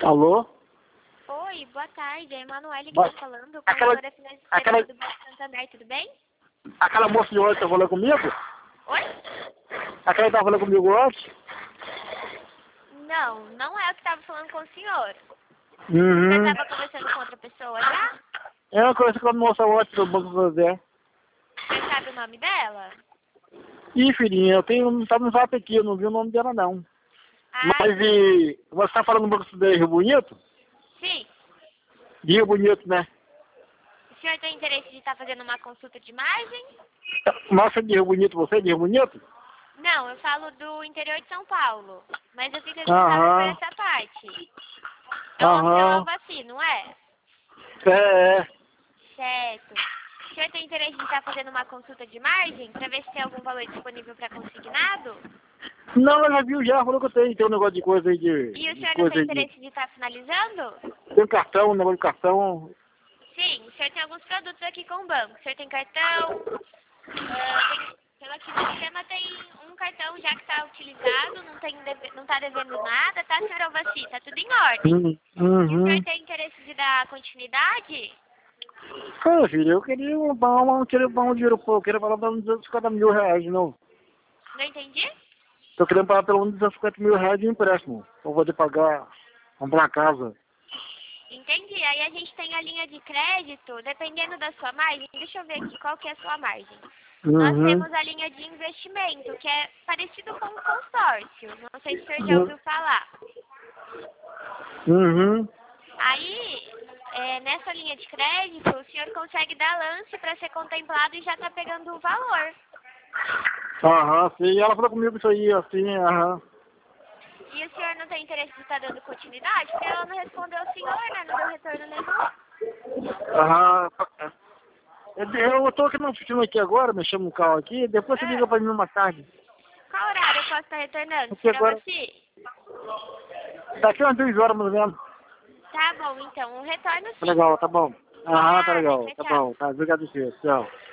Alô? Oi, boa tarde. É a Emanuele que Boa- tá falando, Aquela, corretora aquela, financeira do Banco Santander, tudo bem? aquela moça de ontem tá falando comigo? Oi? Aquela que tá falando comigo ontem? Não, não é eu que tava falando com o senhor. Você Uhum. tava conversando com outra pessoa já? É uma coisa que a moça ontem do Banco Santander. Você sabe o nome dela? Ih, filhinha, eu tenho, tá no zap aqui, eu não vi o nome dela não. Ah, Mas e você tá falando do Banco Santander de Rio Bonito? sim. De Rio Bonito, né? O senhor tem interesse de estar fazendo uma consulta de margem? Nossa, de Rio Bonito, você é de Rio Bonito? Não, eu falo do interior de São Paulo. Mas eu fico responsável por Aham, essa parte. É o seu aham. Alvaci, não é? É. Certo. O senhor tem interesse de estar fazendo uma consulta de margem para ver se tem algum valor disponível para consignado? Não, ela já viu já, falou que eu tenho, tem um negócio de coisa aí E o de senhor não coisa tem aí de. interesse de estar finalizando? Tem um cartão, um negócio de cartão. Sim, o senhor tem alguns produtos aqui com o banco. O senhor tem cartão, pelo aqui no sistema tem um cartão já que está utilizado, não está devendo nada, tá, senhor Alvaci? Tá tudo em ordem. E o senhor Uhum. tem interesse de dar continuidade? Cara, filho, eu queria queria um dinheiro pouco, eu queria falar pelo menos 250 mil reais, não. Não entendi? Tô querendo pagar pelo menos 250 mil reais de empréstimo, pra poder pagar, comprar casa. Entendi. Aí a gente tem a linha de crédito, dependendo da sua margem. Deixa eu ver aqui qual que é a sua margem. Nós Uhum. temos a linha de investimento, que é parecido com o consórcio. Não sei se o senhor já ouviu falar. Uhum. Aí, nessa linha de crédito, o senhor consegue dar lance para ser contemplado e já tá pegando o valor. Aham, sim, ela falou comigo isso aí, assim, aham. E o senhor não tem interesse de estar dando continuidade? Porque ela não respondeu o senhor, né? Não deu retorno nenhum. Aham. Eu tô aqui na oficina aqui agora, mexendo no carro aqui, depois você Ah, liga pra mim uma tarde. qual horário eu posso estar retornando, Porque senhor agora, Alvaci? daqui umas 2 horas mais ou menos. Tá bom, então. Um retorno Tá sim. legal, tá bom. De Aham, tá nada. legal, Tchau, tá tchau. bom, tá, obrigado, tchau.